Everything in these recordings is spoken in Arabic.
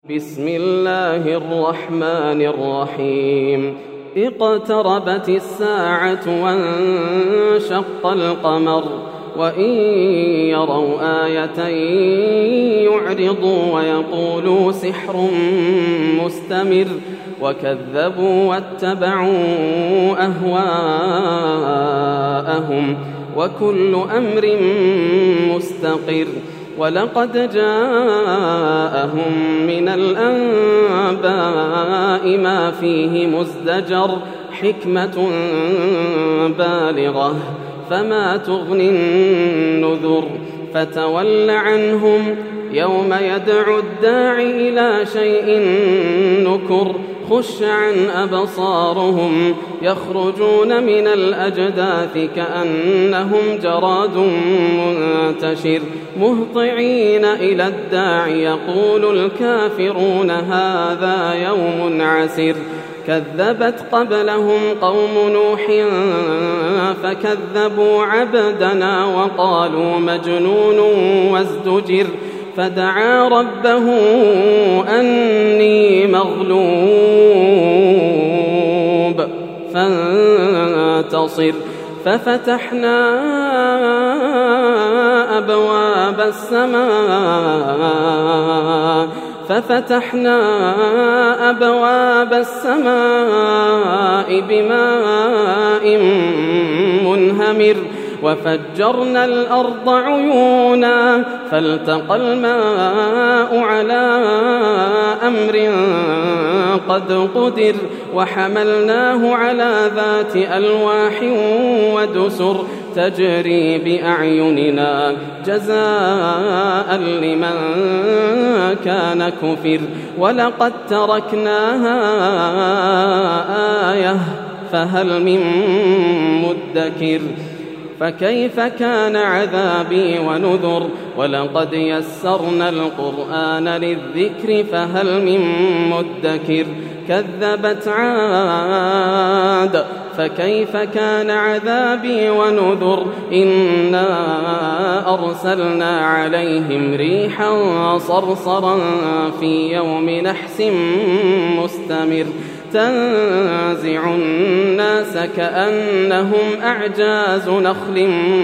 بسم الله الرحمن الرحيم اقتربت الساعة وانشق القمر وإن يروا آية يعرضوا ويقولوا سحر مستمر وكذبوا واتبعوا أهواءهم وكل أمر مستقر ولقد جاءهم من الأنباء ما فيه مزدجر حكمة بالغة فما تغني النذر فتول عنهم يوم يدعو الداعي إلى شيء نكر خش عن أبصارهم يخرجون من الأجداث كأنهم جراد منتشر مهطعين إلى الداعي يقول الكافرون هذا يوم عسر كذبت قبلهم قوم نوح فكذبوا عبدنا وقالوا مجنون وازدجر فدعا ربه أني مغلوب فانتصر ففتحنا أبواب السماء بماء منهمر وفجرنا الأرض عيونا فالتقى الماء على أمر قد قدر وحملناه على ذات ألواح ودسر تجري بأعيننا جزاء لمن كان كفر ولقد تركناها آية فهل من مدكر فكيف كان عذابي ونذر ولقد يسرنا القرآن للذكر فهل من مدكر كذبت عاد فكيف كان عذابي ونذر إنا أرسلنا عليهم ريحا صرصرا في يوم نحس مستمر تنزع الناس كأنهم أعجاز نخل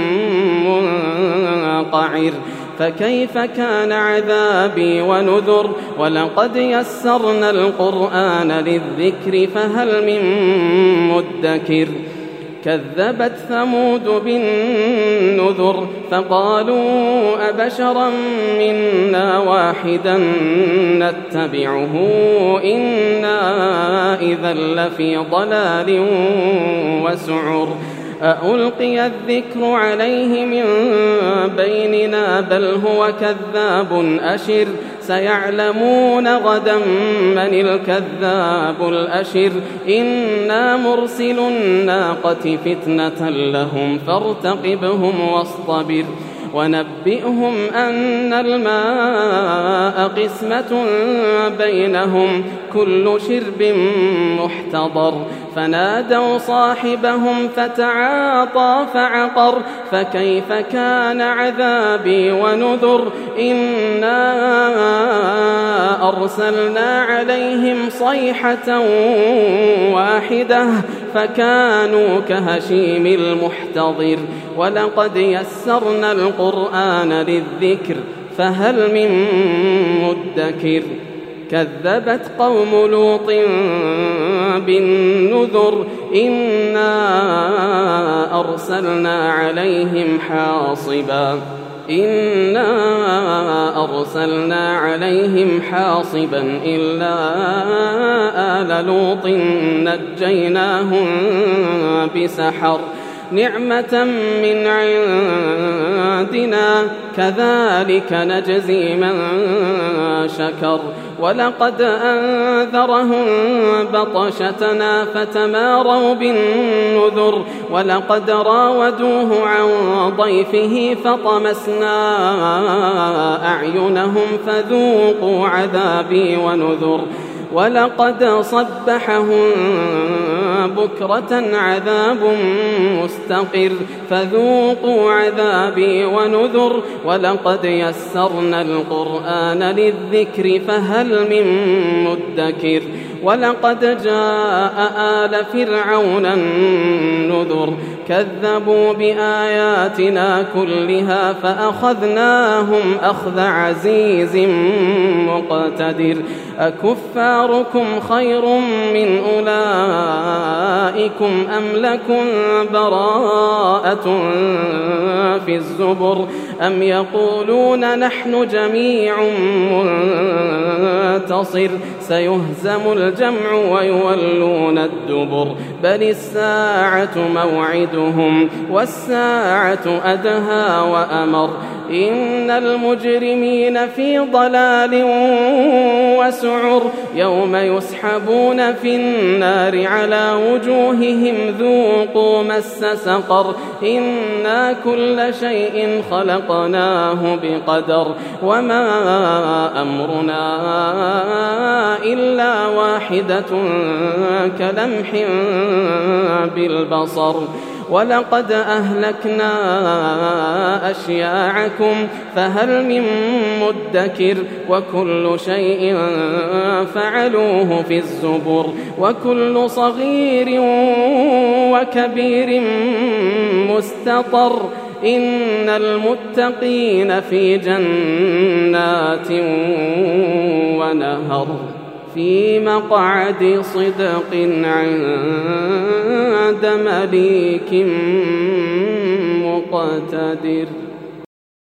منقعر فكيف كان عذابي ونذر ولقد يسرنا القرآن للذكر فهل من مدكر كذبت ثمود بالنذر فقالوا أبشرا منا واحدا نتبعه إنا إذا لفي ضلال وسعر أألقي الذكر عليه من بيننا بل هو كذاب أشر سيعلمون غدا من الكذاب الأشر إنا مرسل الناقة فتنة لهم فارتقبهم واصطبر ونبئهم أن الماء قسمة بينهم كل شرب محتضر فنادوا صاحبهم فتعاطى فعقر فكيف كان عذابي ونذر إنا أرسلنا عليهم صيحة واحدة فكانوا كهشيم المحتضر ولقد يسرنا القرآن للذكر فهل من مدكر كذبت قوم لوط بالنذر إنا أرسلنا عليهم حاصبا إلا آل لوط نجيناهم بسحر نعمة من عندنا كذلك نجزي من شكر ولقد أنذرهم بطشتنا فتماروا بالنذر ولقد راودوه عن ضيفه فطمسنا أعينهم فذوقوا عذابي ونذر ولقد صبحهم بكرة عذاب مستقر فذوقوا عذابي ونذر ولقد يسرنا القرآن للذكر فهل من مدكر ولقد جاء آل فرعون النذر كذبوا بآياتنا كلها فأخذناهم أخذ عزيز مقتدر أكفاركم خير من أولئكم أم لكم براءة في الزبر أم يقولون نحن جميع منتصر سيهزم الجمع ويولون الدبر بل الساعة موعدهم والساعة أدهى وأمر إن المجرمين في ضلال وسعر يوم يسحبون في النار على وجوههم ذوقوا مس سقر إنا كل شيء خلقناه بقدر وما أمرنا إلا واحدة كلمح بالبصر ولقد أهلكنا أشياعكم فهل من مدكر وكل شيء فعلوه في الزبر وكل صغير وكبير مستطر إن المتقين في جنات ونهر في مقعد صدق عند مليك مقتدر.